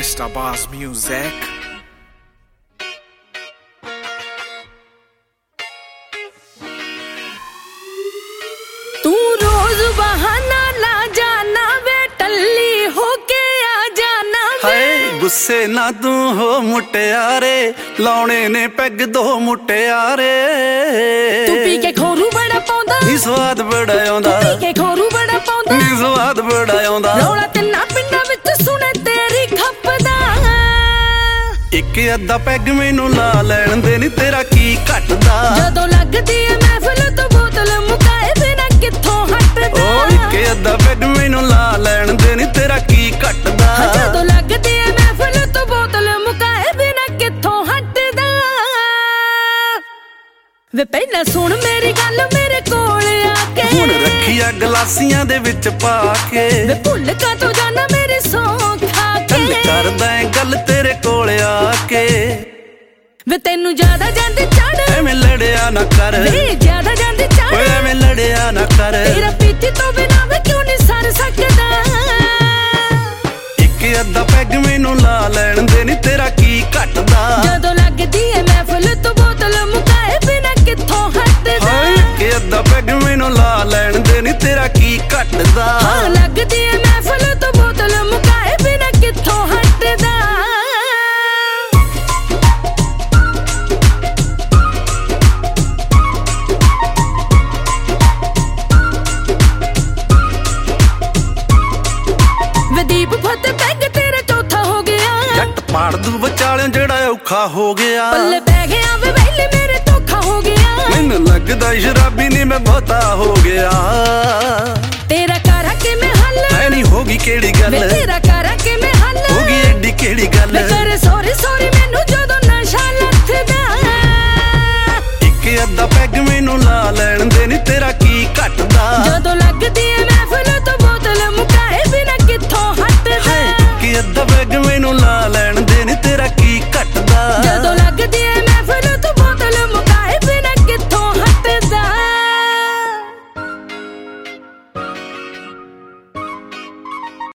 Mr. Boss Music. तू रोज बहाना ला जाना वे टल्ली होके आ जाना वे गुस्से ना तू हो मुटियारे लाउणे ने पैग दो मुटियारे तू पी के खोरू बड़ा पाउंदा नी स्वाद बड़ा आउंदा पी के खोरू बड़ा पाउंदा नी स्वाद बड़ा आउंदा ਰੌਲਾ ਤਿੰਨਾਂ ਪਿੰਡਾਂ ਵਿੱਚ ਸੁਣੇ ਤੇਰੀ ਖੱਪਦਾ ਇੱਕ ਅੱਧਾ ਪੈਗ ਮੈਨੂੰ ਲਾ ਲੈਣ ਦੇ ਨੀ ਤੇਰਾ ਕੀ ਘਟਦਾ ਜਦੋਂ ਲੱਗਦੀ ਐ ਮਹਿਫਿਲ ਤੋਂ ਬੋਤਲ ਮੁਕਾਏ ਬਿਨਾ ਕਿੱਥੋਂ ਹਟਦਾ ਓ ਇੱਕ ਅੱਧਾ ਪੈਗ ਮੈਨੂੰ ਲਾ ਲੈਣ ਦੇ ਨੀ ਤੇਰਾ ਕੀ ਘਟਦਾ ਜਦੋਂ ਲੱਗਦੀ ਐ ਮਹਿਫਿਲ ਤੋਂ ਬੋਤਲ ਮੁਕਾਏ ਬਿਨਾ ਕਿੱਥੋਂ ਹਟਦਾ ਵੇ ਪਹਿਲਾਂ ਸੁਣ ਮੇਰੀ ਗੱਲ ਮੇਰੇ ਕੋਲ ਆ ਕੇ ਹੁਣ ਰੱਖੀਆਂ ਗਲਾਸੀਆਂ ਦੇ ਵਿੱਚ ਪਾ ਕੇ ਵੇ ਭੁੱਲ ਕਾ ਤੂੰ ਜਾਣਾ ਮੇਰੀ ਸੌਂ ਖਾ ਕੇ ਗੱਲ ਕਰਦਾ ਏ ਗੱਲ ਤੇਰੇ ਕੋਲ ਆ ਕੇ ਵੇ ਤੈਨੂੰ ਜ਼ਿਆਦਾ ਜਾਂਦੀ ਚੜ ਐਵੇਂ ਲੜਿਆ ਨਾ ਕਰ ਵੇ ਜ਼ਿਆਦਾ ਜਾਂਦੀ ਚੜ ਓਏ ਐਵੇਂ ਲੜਿਆ ਨਾ ਕਰ ਤੇਰਾ ਪੀਤੀ ਤੋਂ ਬਿਨਾ ਮੈਂ ਕਿਉਂ ਨਹੀਂ ਸਰ ਸਕਦਾ ਇੱਕ ਅੱਧਾ ਪੈਗ ਮੈਨੂੰ ਲਾ ਲੈਣ ਦੇ ਨੀ ਤੇਰਾ ਕੀ ਘਟਦਾ ਜਦੋਂ ਲੱਗਦੀ ਐ ਮਹਿਫਿਲ ਤੋਂ ਬੋਤਲ ਮੁਕਾਏ ਬਿਨਾ ਕਿੱਥੋਂ ਹਟਦਾ ਇੱਕ ਅੱਧਾ ਪੈਗ ਮੈਨੂੰ ਲਾ ਲੈਣ ਦੇ ਨੀ ਤੇਰਾ ਕੀ ਘਟਦਾ ਹਾਂ ਲੱਗਦੀ ਐ ਮਹਿਫਿਲ ਤੋਂ ਬੋਤਲ ਮੁਕਾਏ ਬਿਨਾ ਕਿੱਥੋਂ ਹਟਦਾ ਵਦੀਪ ਫਤ ਪੈਗ ਤੇਰਾ ਚੌਥਾ ਹੋ ਗਿਆ ਜੱਟ ਪਾੜ ਦੂ ਵਿਚਾਲਿਆਂ ਜਿਹੜਾ ਔਖਾ ਹੋ ਗਿਆ ਪੱਲੇ ਪੈ ਗਿਆ ਵੇ ਵੇਲੇ ਮੇਰੇ ਧੋਖਾ ਹੋ ਗਿਆ ਮੈਨੂੰ ਲੱਗਦਾ ਸ਼ਰਾਬੀ ਨੀ ਮੈਂ ਬਹੁਤਾ ਹੋ ਗਿਆ ਤੇਰਾ ਕਰਾਂ ਕਿਵੇਂ ਹੱਲ ਐ ਨਹੀਂ ਹੋਗੀ ਕਿਹੜੀ ਗੱਲ